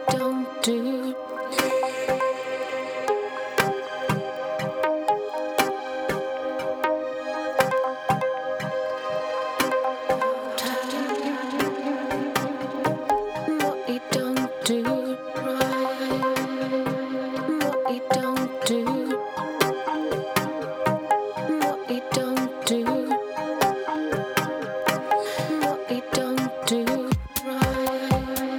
don't do. What we don't do right. What we don't do. What we don't do. What we don't do right.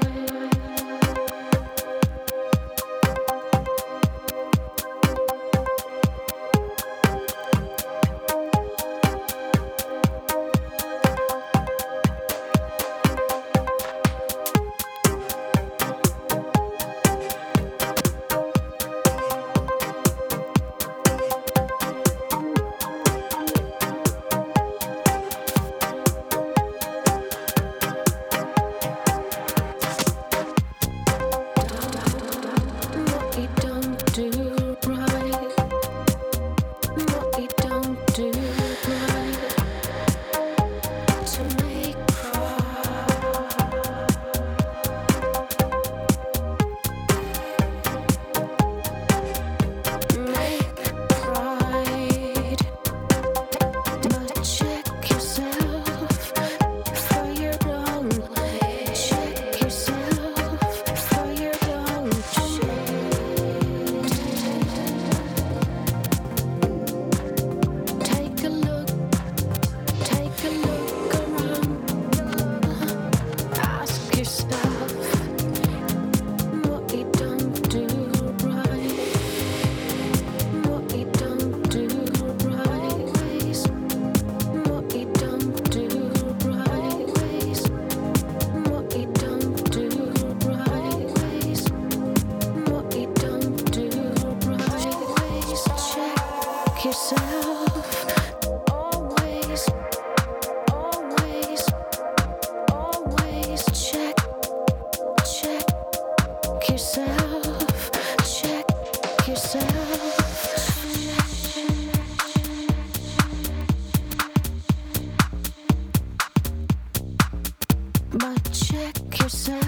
What we don't do right. What we don't do right. To make pride. But check yourself for your own. Check yourself for your own. Take a look around. Ask yourself what we don't do right. What we don't do right. What we don't do right. What we don't do right. What we don't do right. Check yourself. Always, always, always check yourself. Check yourself. But check yourself.